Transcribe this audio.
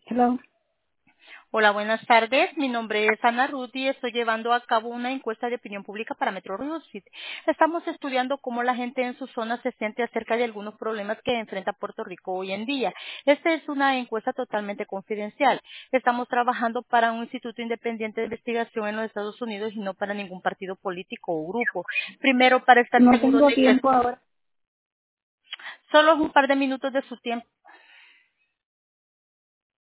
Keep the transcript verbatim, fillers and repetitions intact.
Hello. Hola, buenas tardes. Mi nombre es Ana Ruth y estoy llevando a cabo una encuesta de opinión pública para Metro Rio City. Estamos estudiando cómo la gente en su zona se siente acerca de algunos problemas que enfrenta Puerto Rico hoy en día. Esta es una encuesta totalmente confidencial. Estamos trabajando para un instituto independiente de investigación en los Estados Unidos y no para ningún partido político o grupo. Primero, para estar No seguro tengo de que tiempo ahora. solo un par de minutos de su tiempo